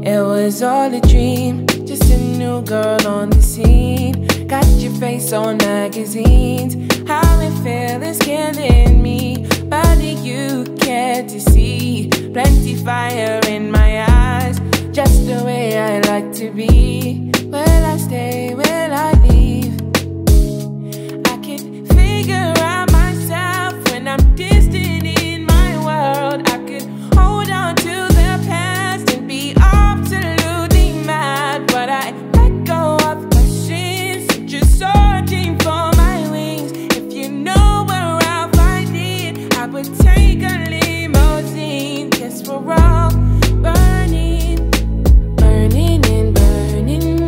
It was all a dream, just a new girl on the scene. Got your face on magazines. How it feels is killing me, but you care to see. Plenty fire in my eyes, just the way I like to be. Will I stay, will I leave? I can figure out myself when I'm distant in my world. I could hold on to the past and be absolutely mad, but I let go of questions, just searching for my wings. If you know where I'll find it, I would take a limousine. Guess we're all burning, burning and burning,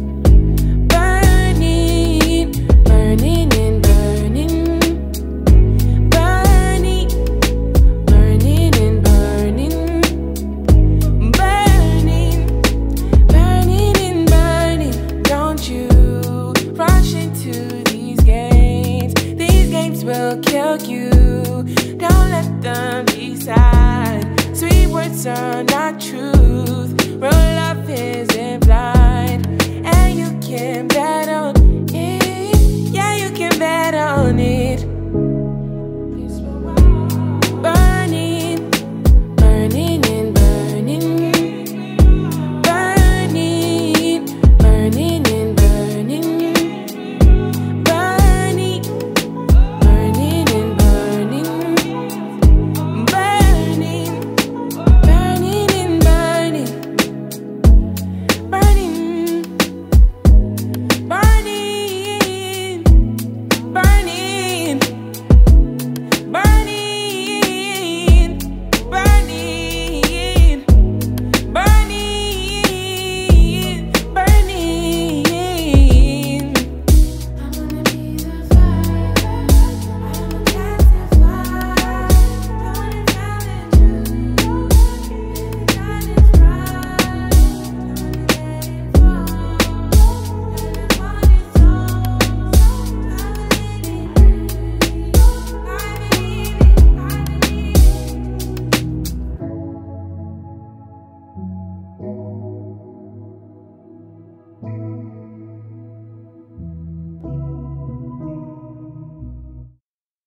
burning, burning and burning, burning, burning and burning, burning, burning and burning. Don't you rush into these games. These games will kill you. Don't let them decide. Sweet words are not truth. Real love isn't blind, and you can